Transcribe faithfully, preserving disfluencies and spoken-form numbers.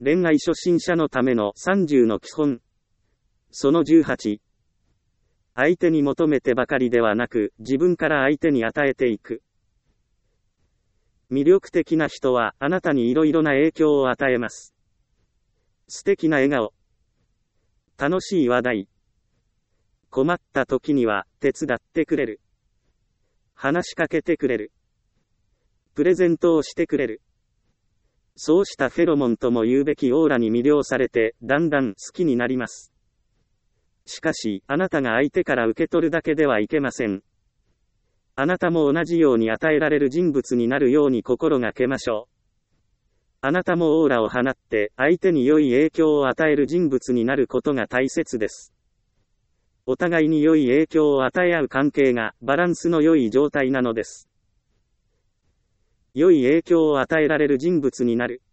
恋愛初心者のためのさんじゅうの基本。そのじゅうはち。相手に求めてばかりではなく、自分から相手に与えていく。魅力的な人はあなたにいろいろな影響を与えます。素敵な笑顔。楽しい話題。困った時には手伝ってくれる。話しかけてくれる。プレゼントをしてくれる。そうしたフェロモンとも言うべきオーラに魅了されて、だんだん好きになります。しかし、あなたが相手から受け取るだけではいけません。あなたも同じように与えられる人物になるように心がけましょう。あなたもオーラを放って、相手に良い影響を与える人物になることが大切です。お互いに良い影響を与え合う関係が、バランスの良い状態なのです。良い影響を与えられる人物になる。